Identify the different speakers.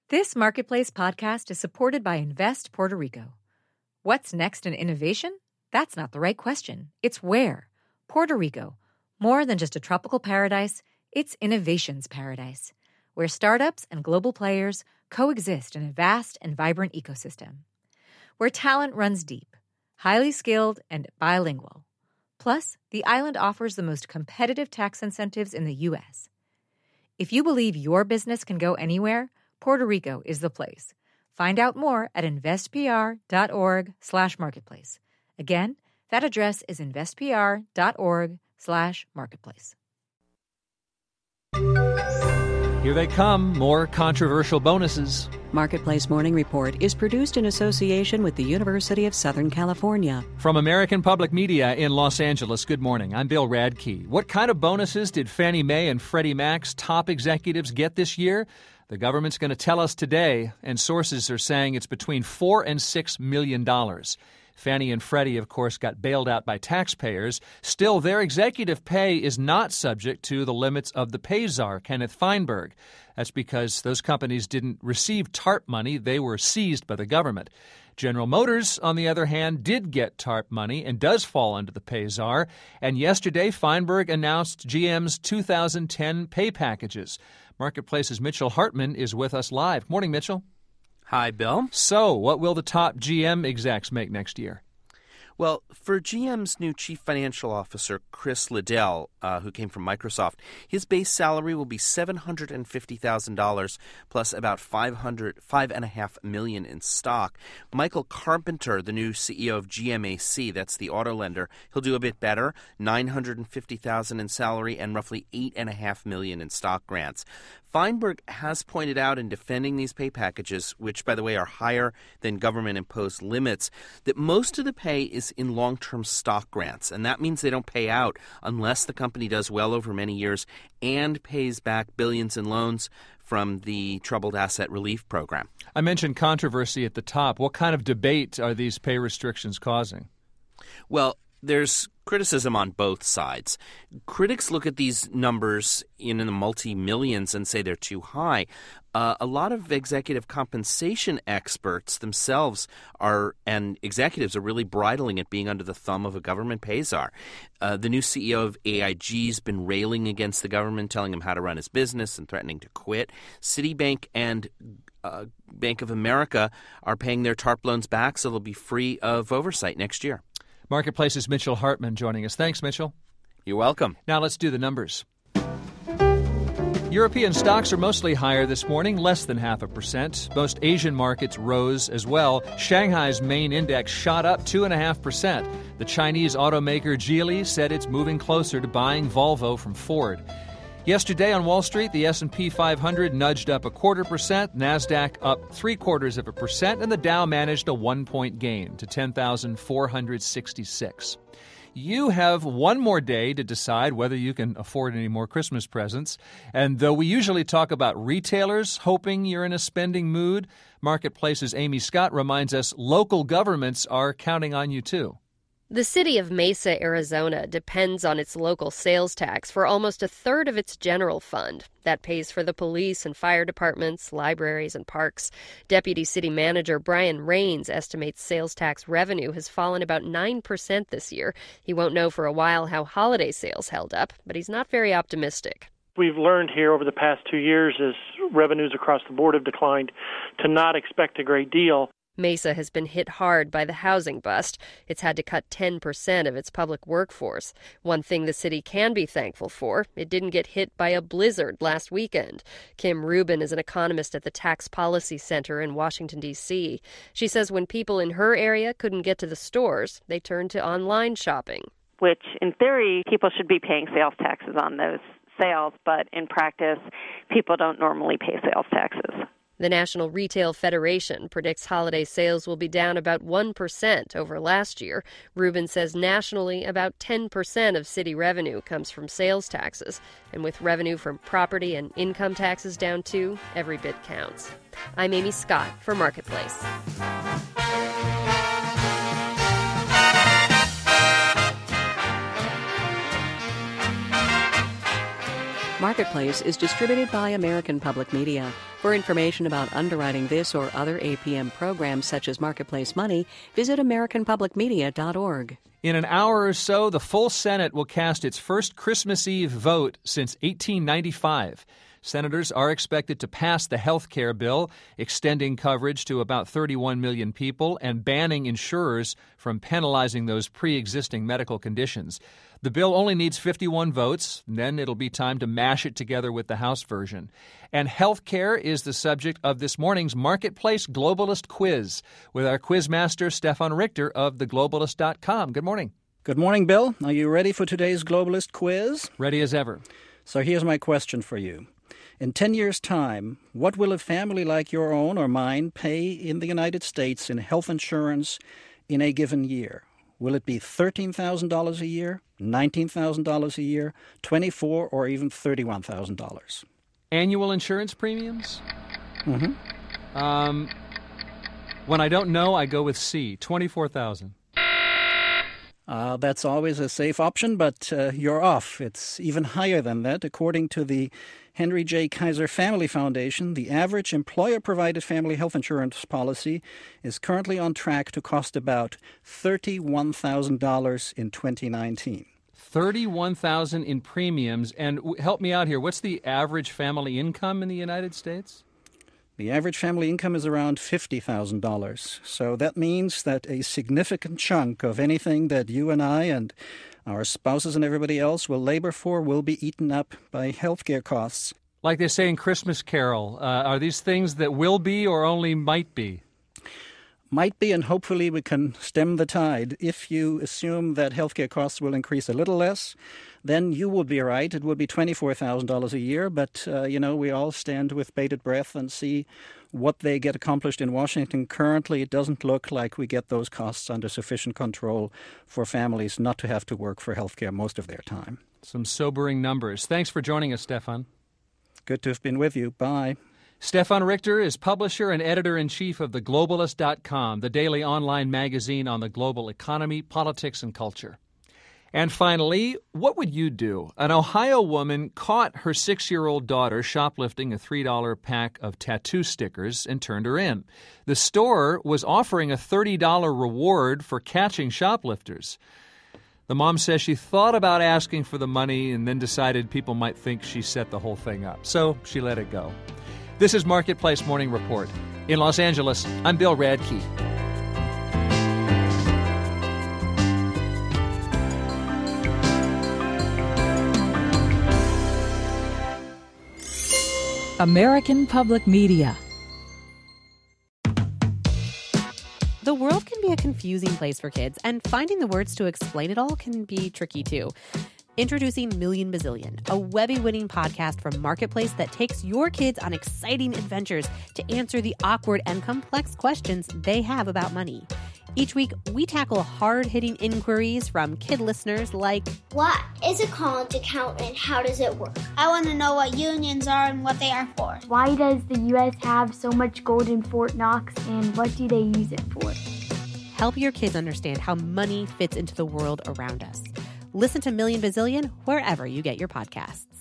Speaker 1: This Marketplace podcast is supported by Invest Puerto Rico. What's next in innovation? That's not the right question. It's where. Puerto Rico. More than just a tropical paradise, it's innovation's paradise, where startups and global players coexist in a vast and vibrant ecosystem. Where talent runs deep, highly skilled, and bilingual. Plus, the island offers the most competitive tax incentives in the U.S. If you believe your business can go anywhere, Puerto Rico is the place. Find out more at investpr.org/marketplace. Again, that address is investpr.org/marketplace.
Speaker 2: Here they come, more controversial bonuses.
Speaker 3: Marketplace Morning Report is produced in association with the University of Southern California.
Speaker 2: From American Public Media in Los Angeles, good morning. I'm Bill Radke. What kind of bonuses did Fannie Mae and Freddie Mac's top executives get this year? The government's going to tell us today, and sources are saying it's between $4 and $6 million. Fannie and Freddie, of course, got bailed out by taxpayers. Still, their executive pay is not subject to the limits of the pay czar, Kenneth Feinberg. That's because those companies didn't receive TARP money. They were seized by the government. General Motors, on the other hand, did get TARP money and does fall under the pay czar. And yesterday, Feinberg announced GM's 2010 pay packages. Marketplace's Mitchell Hartman is with us live. Morning, Mitchell.
Speaker 4: Hi, Bill.
Speaker 2: So, what will the top GM execs make next year?
Speaker 4: Well, for GM's new chief financial officer, Chris Liddell, who came from Microsoft, his base salary will be $750,000 plus about $5.5 million in stock. Michael Carpenter, the new CEO of GMAC, that's the auto lender, he'll do a bit better, $950,000 in salary and roughly $8.5 million in stock grants. Feinberg has pointed out in defending these pay packages, which, by the way, are higher than government-imposed limits, that most of the pay is in long-term stock grants, and that means they don't pay out unless the company does well over many years and pays back billions in loans from the Troubled Asset Relief Program.
Speaker 2: I mentioned controversy at the top. What kind of debate are these pay restrictions causing?
Speaker 4: Well, there's criticism on both sides. Critics look at these numbers in the multi-millions and say they're too high. A lot of executive compensation experts themselves and executives are really bridling at being under the thumb of a government pay czar. The new CEO of AIG's been railing against the government, telling him how to run his business and threatening to quit. Citibank and Bank of America are paying their TARP loans back, so they'll be free of oversight next year.
Speaker 2: Marketplace's Mitchell Hartman joining us. Thanks, Mitchell.
Speaker 4: You're welcome.
Speaker 2: Now let's do the numbers. European stocks are mostly higher this morning, less than 0.5%. Most Asian markets rose as well. Shanghai's main index shot up 2.5%. The Chinese automaker Geely said it's moving closer to buying Volvo from Ford. Yesterday on Wall Street, the S&P 500 nudged up 0.25%, NASDAQ up 0.75%, and the Dow managed a 1-point gain to 10,466. You have one more day to decide whether you can afford any more Christmas presents. And though we usually talk about retailers hoping you're in a spending mood, Marketplace's Amy Scott reminds us local governments are counting on you too.
Speaker 5: The city of Mesa, Arizona, depends on its local sales tax for almost a third of its general fund. That pays for the police and fire departments, libraries, and parks. Deputy City Manager Brian Rains estimates sales tax revenue has fallen about 9% this year. He won't know for a while how holiday sales held up, but he's not very optimistic.
Speaker 6: We've learned here over the past 2 years as revenues across the board have declined to not expect a great deal.
Speaker 5: Mesa has been hit hard by the housing bust. It's had to cut 10% of its public workforce. One thing the city can be thankful for, it didn't get hit by a blizzard last weekend. Kim Rubin is an economist at the Tax Policy Center in Washington, D.C. She says when people in her area couldn't get to the stores, they turned to online shopping.
Speaker 7: Which, in theory, people should be paying sales taxes on those sales, but in practice, people don't normally pay sales taxes.
Speaker 5: The National Retail Federation predicts holiday sales will be down about 1% over last year. Rubin says nationally, about 10% of city revenue comes from sales taxes. And with revenue from property and income taxes down too, every bit counts. I'm Amy Scott for Marketplace.
Speaker 3: Marketplace is distributed by American Public Media. For information about underwriting this or other APM programs such as Marketplace Money, visit americanpublicmedia.org.
Speaker 2: In an hour or so, the full Senate will cast its first Christmas Eve vote since 1895. Senators are expected to pass the health care bill, extending coverage to about 31 million people and banning insurers from penalizing those pre-existing medical conditions. The bill only needs 51 votes, and then it'll be time to mash it together with the House version. And health care is the subject of this morning's Marketplace Globalist Quiz with our quizmaster, Stefan Richter of theglobalist.com. Good morning.
Speaker 8: Good morning, Bill. Are you ready for today's Globalist Quiz?
Speaker 2: Ready as ever.
Speaker 8: So here's my question for you. In 10 years' time, what will a family like your own or mine pay in the United States in health insurance in a given year? Will it be $13,000 a year, $19,000 a year, $24,000 or even $31,000?
Speaker 2: Annual insurance premiums?
Speaker 8: Mm-hmm.
Speaker 2: When I don't know, I go with C, $24,000.
Speaker 8: That's always a safe option, but you're off. It's even higher than that. According to the Henry J. Kaiser Family Foundation, the average employer-provided family health insurance policy is currently on track to cost about $31,000 in 2019.
Speaker 2: $31,000 in premiums. And help me out here. What's the average family income in the United States?
Speaker 8: The average family income is around $50,000. So that means that a significant chunk of anything that you and I and our spouses and everybody else will labor for will be eaten up by healthcare costs.
Speaker 2: Like they say in Christmas Carol, are these things that will be or only might be?
Speaker 8: Might be, and hopefully we can stem the tide. If you assume that healthcare costs will increase a little less, then you would be right. It would be $24,000 a year, but, we all stand with bated breath and see what they get accomplished in Washington. Currently, it doesn't look like we get those costs under sufficient control for families not to have to work for healthcare most of their time.
Speaker 2: Some sobering numbers. Thanks for joining us, Stefan.
Speaker 8: Good to have been with you. Bye.
Speaker 2: Stefan Richter is publisher and editor-in-chief of theglobalist.com, the daily online magazine on the global economy, politics, and culture. And finally, what would you do? An Ohio woman caught her 6-year-old daughter shoplifting a $3 pack of tattoo stickers and turned her in. The store was offering a $30 reward for catching shoplifters. The mom says she thought about asking for the money and then decided people might think she set the whole thing up. So she let it go. This is Marketplace Morning Report. In Los Angeles, I'm Bill Radke.
Speaker 9: American Public Media.
Speaker 10: The world can be a confusing place for kids, and finding the words to explain it all can be tricky too. Introducing Million Bazillion, a Webby-winning podcast from Marketplace that takes your kids on exciting adventures to answer the awkward and complex questions they have about money. Each week, we tackle hard-hitting inquiries from kid listeners like,
Speaker 11: what is a college account and how does it work? I want to know what unions are and what they are for.
Speaker 12: Why does the U.S. have so much gold in Fort Knox and what do they use it for?
Speaker 10: Help your kids understand how money fits into the world around us. Listen to Million Bazillion wherever you get your podcasts.